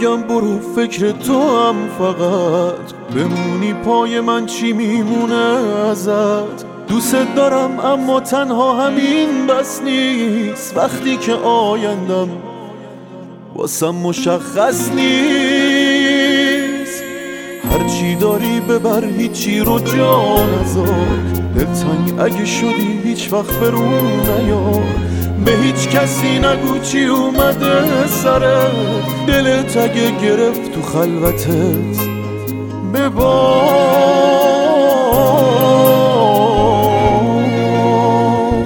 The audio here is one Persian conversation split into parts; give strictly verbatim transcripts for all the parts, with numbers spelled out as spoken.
بگم برو فکر تو هم فقط بمونی پای من چی میمونه ازت. دوست دارم اما تنها همین بس نیست، وقتی که آیندم واسم مشخص نیست. هرچی داری ببر هیچی رو جا نذار، دلتنگ اگه شدی هیچ وقت برون نیار. به هیچ کسی نگو چی اومده سرت، دلت اگه گرفت تو خلوتت ببار.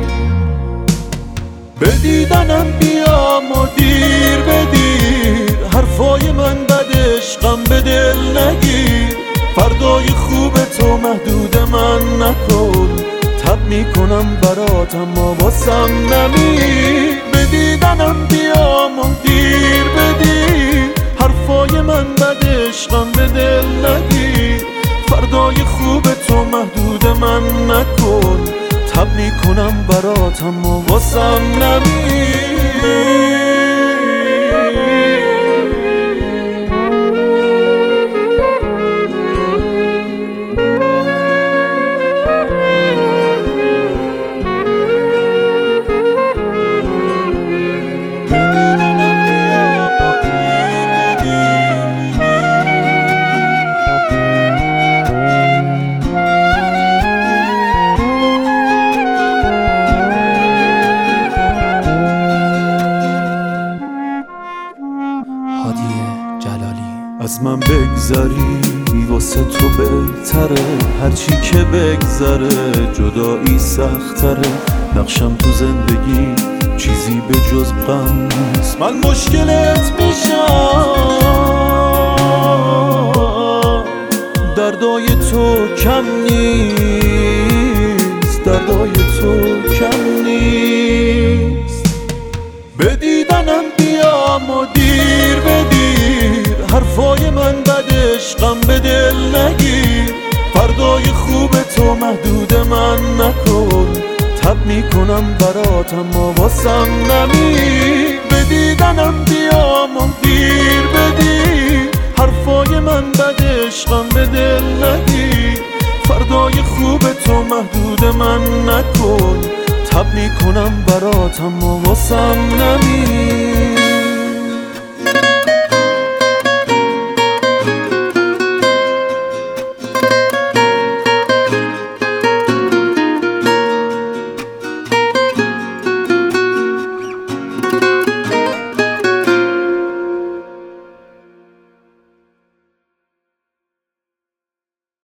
به دیدنم بیام و دیر بدیر، حرفای من بد عشقم به دل نگیر. فردای خوب تو محدود من نکن، تب میکنم برات اما واسم نمیر. به دیدنم بیام و دیر بدیر، حرفای من بد عشقم به دل نگیر. فردای خوب تو محدود من نکن، تب میکنم برات اما واسم نمیر. از من بگذری واسه تو بهتره، هرچی که بگذره جدایی سختره. نقشم تو زندگی چیزی به جز غم نیست، من مشکلت میشم. دردای تو کم نیست، دردای تو کم نیست. به دیدنم بیام و دیر بدیر، حرفای من بد عشقم به دل نگیر. فردای خوب تو محدود من نکن، تب میکنم برات اما واسم نمیر. به دیدنم بیام و دیر بدیر، حرفای من بد عشقم به دل نگیر. فردای خوب تو محدود من نکن، تب میکنم برات اما واسم نمیر.